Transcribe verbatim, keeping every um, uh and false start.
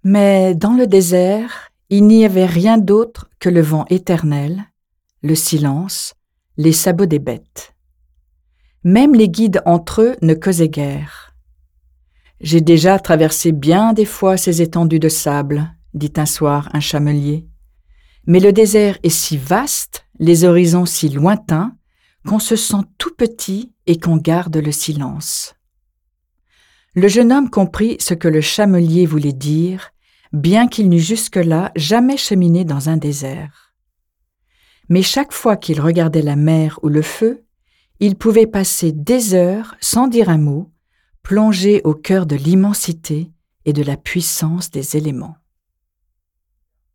Mais dans le désert, il n'y avait rien d'autre que le vent éternel, le silence, les sabots des bêtes. Même les guides entre eux ne causaient guère. « J'ai déjà traversé bien des fois ces étendues de sable, » dit un soir un chamelier. « Mais le désert est si vaste, les horizons si lointains, qu'on se sent tout petit et qu'on garde le silence. » Le jeune homme comprit ce que le chamelier voulait dire, bien qu'il n'eût jusque-là jamais cheminé dans un désert. Mais chaque fois qu'il regardait la mer ou le feu, il pouvait passer des heures sans dire un mot, plongé au cœur de l'immensité et de la puissance des éléments.